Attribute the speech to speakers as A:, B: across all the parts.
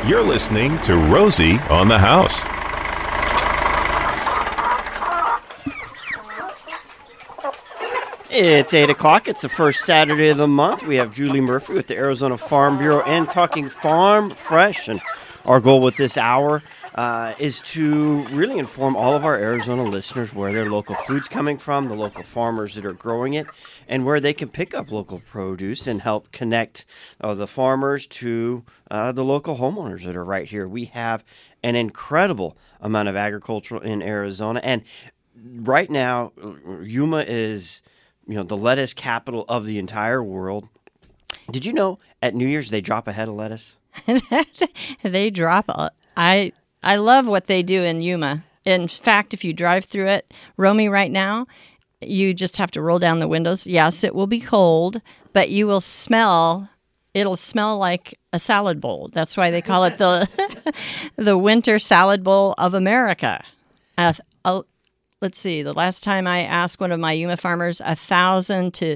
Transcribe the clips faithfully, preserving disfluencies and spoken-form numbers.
A: You're listening to Rosie on the House.
B: It's eight o'clock. It's the first Saturday of the month. We have Julie Murphy with the Arizona Farm Bureau and talking farm fresh. And our goal with this hour uh, is to really inform all of our Arizona listeners where their local food's coming from, the local farmers that are growing it, and where they can pick up local produce and help connect uh, the farmers to uh, the local homeowners that are right here. We have an incredible amount of agriculture in Arizona. And right now, Yuma is... you know, the lettuce capital of the entire world. Did you know at New Year's they drop a head of lettuce?
C: They drop a, I I love what they do in Yuma. In fact, if you drive through it, Romy, right now, you just have to roll down the windows. Yes, it will be cold, but you will smell, it'll smell like a salad bowl. That's why they call it the the winter salad bowl of America. Uh, uh, Let's see, the last time I asked one of my Yuma farmers, a thousand to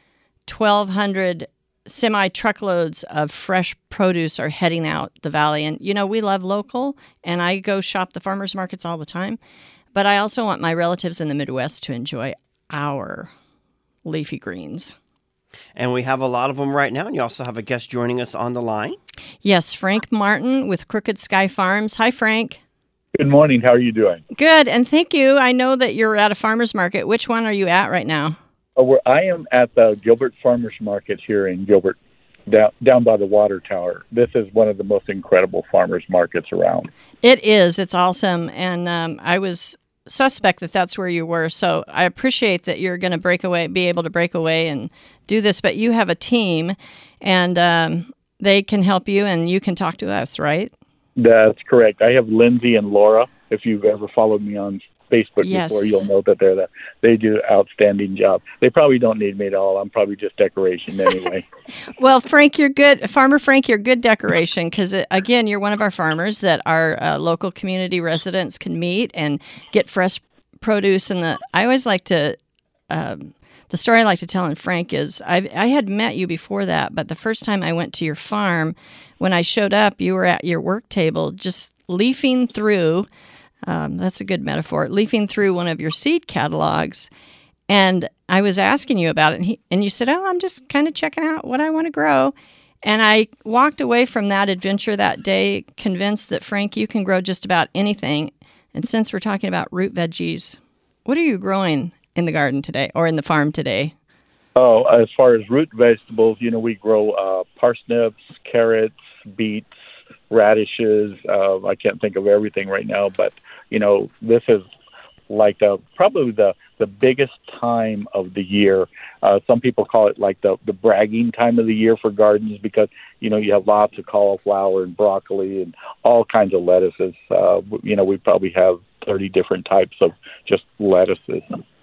C: twelve hundred semi-truckloads of fresh produce are heading out the valley. And, you know, we love local, and I go shop the farmers markets all the time. But I also want my relatives in the Midwest to enjoy our leafy greens.
B: And we have a lot of them right now, and you also have a guest joining us on the line.
C: Yes, Frank Martin with Crooked Sky Farms. Hi, Frank.
D: Good morning. How are you doing?
C: Good, and thank you. I know that you're at a farmer's market. Which one are you at right now?
D: Oh, we're, I am at the Gilbert Farmers Market here in Gilbert, down, down by the water tower. This is one of the most incredible farmers markets around.
C: It is. It's awesome, and um, I was suspect that that's where you were, so I appreciate that you're going to break away, be able to break away and do this, but you have a team, and um, they can help you, and you can talk to us, right?
D: That's correct. I have Lindsay and Laura. If you've ever followed me on Facebook
C: yes.
D: before, you'll know that they're the, they do an outstanding job. They probably don't need me at all. I'm probably just decoration anyway.
C: Well, Frank, you're good. Farmer Frank, you're good decoration because, again, you're one of our farmers that our uh, local community residents can meet and get fresh produce. And the I always like to... Um, The story I like to tell in Frank is I I had met you before that, but the first time I went to your farm, when I showed up, you were at your work table just leafing through, um, that's a good metaphor, leafing through one of your seed catalogs. And I was asking you about it, and, he, and you said, oh, I'm just kind of checking out what I want to grow. And I walked away from that adventure that day convinced that, Frank, you can grow just about anything. And since we're talking about root veggies, what are you growing in the garden today or in the farm today?
D: Oh, as far as root vegetables, you know, we grow uh, parsnips, carrots, beets, radishes. Uh, I can't think of everything right now, but, you know, this is like the, probably the, the biggest time of the year. Uh, some people call it like the, the bragging time of the year for gardens because, you know, you have lots of cauliflower and broccoli and all kinds of lettuces. Uh, you know, we probably have thirty different types of just lettuces.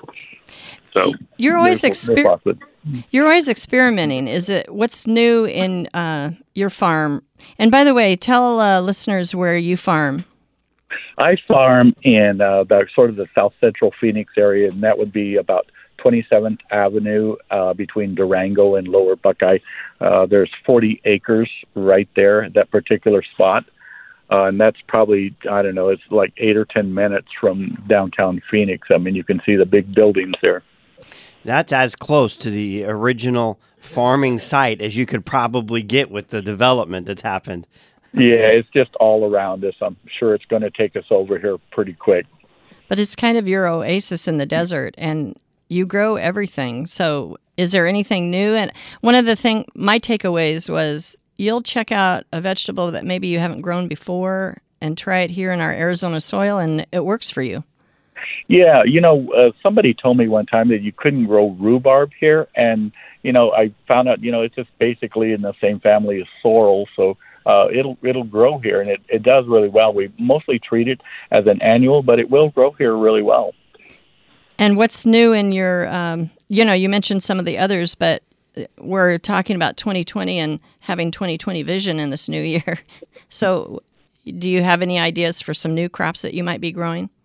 D: So
C: you're always exper- you're always experimenting. Is it what's new in uh, your farm? And by the way, tell uh, listeners where you farm.
D: I farm in uh, the sort of the south central Phoenix area, and that would be about twenty-seventh Avenue uh, between Durango and Lower Buckeye. Uh, there's forty acres right there at that particular spot. Uh, and that's probably, I don't know, it's like eight or ten minutes from downtown Phoenix. I mean, you can see the big buildings there.
B: That's as close to the original farming site as you could probably get with the development that's happened.
D: Yeah, it's just all around us. I'm sure it's going to take us over here pretty quick.
C: But it's kind of your oasis in the desert, and you grow everything. So is there anything new? And one of the thing, my takeaways was you'll check out a vegetable that maybe you haven't grown before and try it here in our Arizona soil, and it works for you.
D: Yeah, you know, uh, somebody told me one time that you couldn't grow rhubarb here, and, you know, I found out, you know, it's just basically in the same family as sorrel, so uh, it'll it'll grow here, and it, it does really well. We mostly treat it as an annual, but it will grow here really well.
C: And what's new in your, um, you know, you mentioned some of the others, but we're talking about twenty twenty and having twenty twenty vision in this new year. So do you have any ideas for some new crops that you might be growing?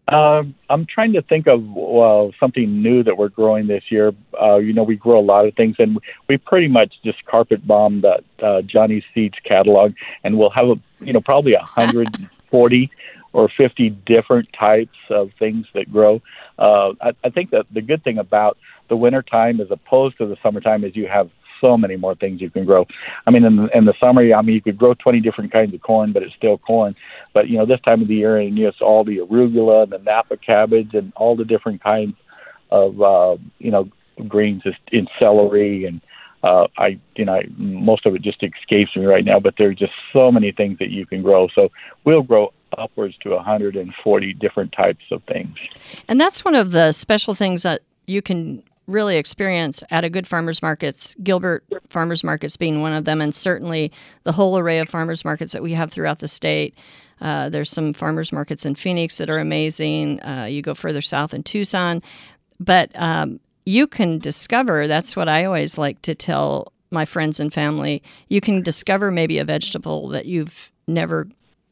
D: Um, I'm trying to think of well, something new that we're growing this year. Uh, you know, we grow a lot of things, and we pretty much just carpet bomb the uh, Johnny Seeds catalog, and we'll have a you know probably one hundred forty or fifty different types of things that grow. Uh, I, I think that the good thing about the wintertime as opposed to the summertime is you have so many more things you can grow. I mean, in the, in the summer, I mean, you could grow twenty different kinds of corn, but it's still corn. But, you know, this time of the year, and you know, it's all the arugula and the Napa cabbage and all the different kinds of, uh, you know, greens in celery. And uh, I, you know, I, most of it just escapes me right now, but there's just so many things that you can grow. So we'll grow upwards to one hundred forty different types of things.
C: And that's one of the special things that you can really experience at a good farmers markets, Gilbert Farmers Markets being one of them, and certainly the whole array of farmers markets that we have throughout the state. Uh, there's some farmers markets in Phoenix that are amazing. Uh, you go further south in Tucson. But um, you can discover, that's what I always like to tell my friends and family, you can discover maybe a vegetable that you've never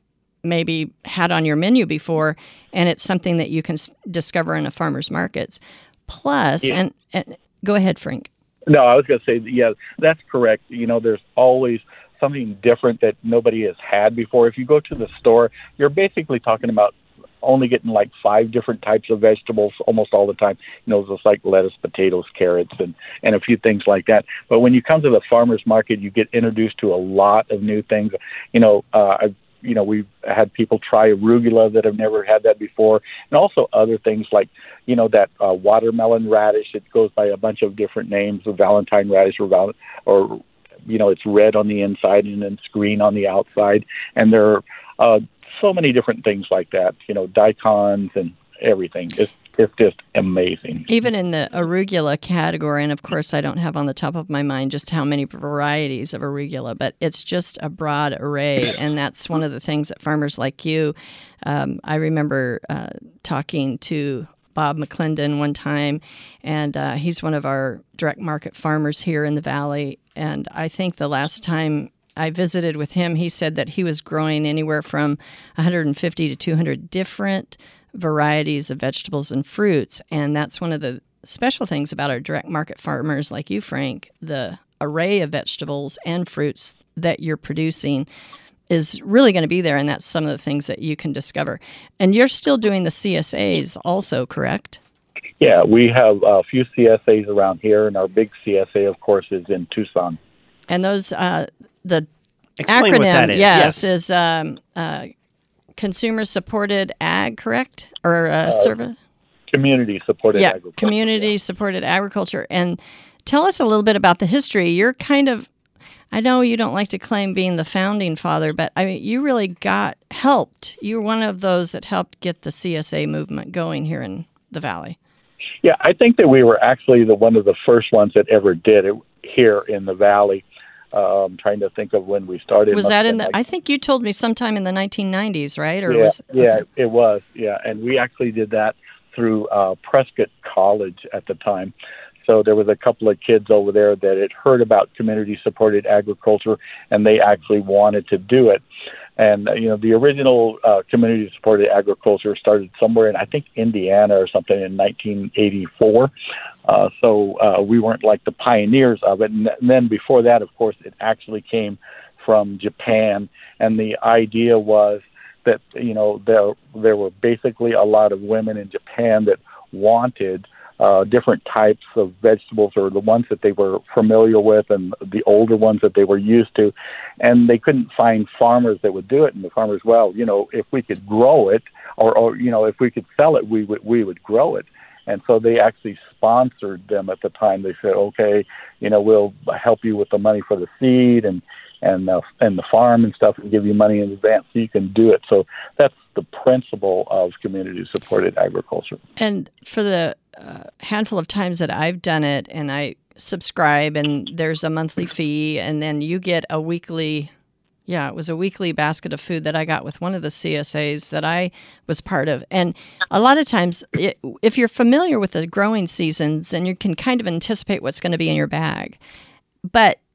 C: maybe had on your menu before, and it's something that you can s- discover in a farmer's markets. Plus, yeah. and, and go ahead, Frank.
D: No, I was going to say, yeah, that's correct. You know, there's always something different that nobody has had before. If you go to the store, you're basically talking about only getting like five different types of vegetables almost all the time. You know, just like lettuce, potatoes, carrots, and, and a few things like that. But when you come to the farmer's market, you get introduced to a lot of new things. You know, uh, I've You know, we've had people try arugula that have never had that before, and also other things like, you know, that uh, watermelon radish. It goes by a bunch of different names, the Valentine radish, or, val- or you know, it's red on the inside and it's green on the outside. And there are uh, so many different things like that, you know, daikons and everything. It's It's just amazing.
C: Even in the arugula category, and of course I don't have on the top of my mind just how many varieties of arugula, but it's just a broad array, and that's one of the things that farmers like you, um, I remember uh, talking to Bob McClendon one time, and uh, he's one of our direct market farmers here in the Valley, and I think the last time I visited with him, he said that he was growing anywhere from one hundred fifty to two hundred different varieties of vegetables and fruits. And that's one of the special things about our direct market farmers like you, Frank. The array of vegetables and fruits that you're producing is really going to be there, and that's some of the things that you can discover. And you're still doing the C S As also, correct?
D: Yeah, we have a few C S As around here, and our big C S A, of course, is in Tucson.
C: And those, uh, the
B: Explain
C: acronym,
B: what that is.
C: yes,
B: Yes.
C: is um, uh, Consumer Supported Ag, correct? Or uh,
D: Uh,
C: service?
D: Community supported
C: Yeah,
D: agriculture.
C: community supported agriculture. And tell us a little bit about the history. You're kind of, I know you don't like to claim being the founding father, but I mean, you really got helped. You were one of those that helped get the C S A movement going here in the Valley.
D: Yeah, I think that we were actually the one of the first ones that ever did it here in the Valley. Uh, I'm trying to think of when we started.
C: Was
D: Must
C: that
D: have
C: in the,
D: been like,
C: I think you told me sometime in the nineteen nineties, right? Or
D: yeah,
C: was
D: yeah,
C: okay.
D: it was. Yeah, and we actually did that through uh, Prescott College at the time. So there was a couple of kids over there that had heard about community-supported agriculture, and they actually wanted to do it. And, uh, you know, the original uh, community-supported agriculture started somewhere in, I think, Indiana or something in nineteen eighty-four. Uh, so uh, we weren't like the pioneers of it. And, and then before that, of course, it actually came from Japan. And the idea was that, you know, there, there were basically a lot of women in Japan that wanted uh, different types of vegetables, or the ones that they were familiar with and the older ones that they were used to. And they couldn't find farmers that would do it. And the farmers, well, you know, if we could grow it, or, or you know, if we could sell it, we would we would grow it. And so they actually sponsored them at the time. They said, okay, you know, we'll help you with the money for the seed and and uh, and the farm and stuff, and give you money in advance so you can do it. So that's the principle of community-supported agriculture.
C: And for the uh, handful of times that I've done it, and I subscribe, and there's a monthly fee, and then you get a weekly, yeah, it was a weekly basket of food that I got with one of the C S As that I was part of. And a lot of times, it, if you're familiar with the growing seasons, then you can kind of anticipate what's going to be in your bag. But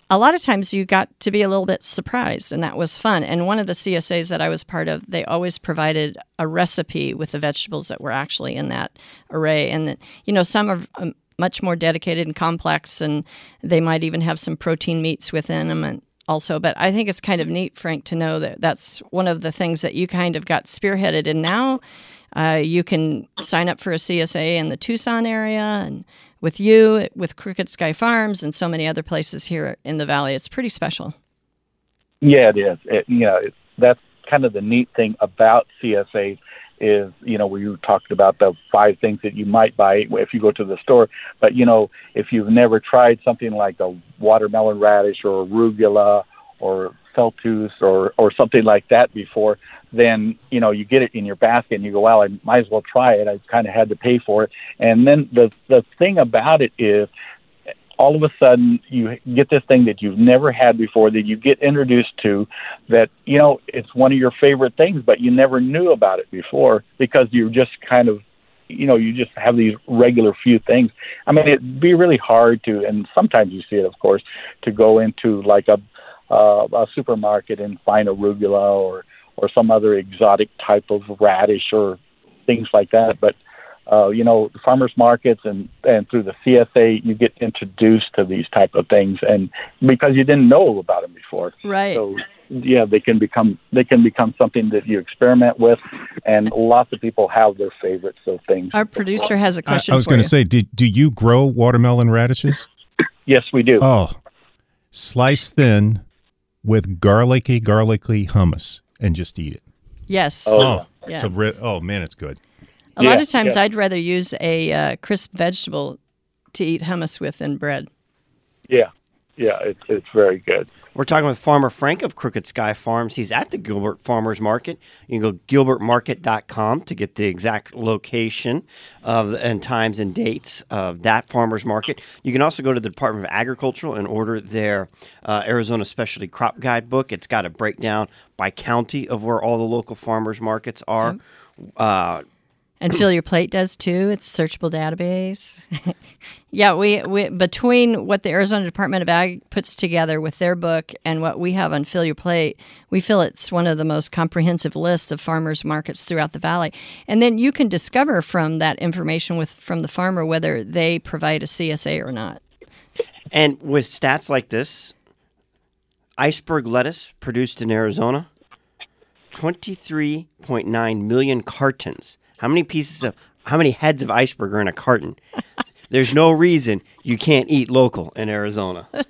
C: a lot of times you got to be a little bit surprised, and that was fun. And one of the C S As that I was part of, they always provided a recipe with the vegetables that were actually in that array. And, you know, some are um, much more dedicated and complex, and they might even have some protein meats within them and also. But I think it's kind of neat, Frank, to know that that's one of the things that you kind of got spearheaded. And now uh, you can sign up for a C S A in the Tucson area, and with you, with Crooked Sky Farms, and so many other places here in the Valley. It's pretty special.
D: Yeah, it is. It, you know, it, that's kind of the neat thing about C S As is, you know, we talked about the five things that you might buy if you go to the store. But, you know, if you've never tried something like a watermelon radish or arugula or celtus or, or something like that before, then, you know, you get it in your basket and you go, well, I might as well try it. I kind of had to pay for it. And then the the thing about it is all of a sudden you get this thing that you've never had before, that you get introduced to, that, you know, it's one of your favorite things, but you never knew about it before because you just kind of, you know, you just have these regular few things. I mean, it'd be really hard to, and sometimes you see it, of course, to go into like a, uh, a supermarket and find arugula or or some other exotic type of radish or things like that. But, uh, you know, the farmers markets and, and through the C S A, you get introduced to these type of things, and because you didn't know about them before.
C: Right.
D: So, yeah, they can become they can become something that you experiment with, and lots of people have their favorites of things.
C: Our producer has a question
E: I, I was
C: for
E: going
C: you.
E: to say, do, do you grow watermelon radishes?
D: Yes, we do.
E: Oh, slice thin with garlicky, garlicky hummus. And just eat it.
C: Yes.
D: Oh,
C: yeah.
E: To ri- oh man, it's good.
C: A lot
D: Yeah,
C: of times
D: yeah.
C: I'd rather use a uh, crisp vegetable to eat hummus with than bread.
D: Yeah, yeah, it's it's very good.
B: We're talking with Farmer Frank of Crooked Sky Farms. He's at the Gilbert Farmers Market. You can go gilbert market dot com to get the exact location of and times and dates of that farmers market. You can also go to the Department of Agriculture and order their uh, Arizona Specialty Crop Guide book. It's got a breakdown by county of where all the local farmers markets are. Uh,
C: And Fill Your Plate does too. It's a searchable database. yeah, we, we between what the Arizona Department of Ag puts together with their book and what we have on Fill Your Plate, we feel it's one of the most comprehensive lists of farmers markets throughout the valley. And then you can discover from that information with from the farmer whether they provide a C S A or not.
B: and with stats like this, iceberg lettuce produced in Arizona, twenty-three point nine million cartons. How many pieces of, how many heads of iceberg are in a carton? There's no reason you can't eat local in Arizona.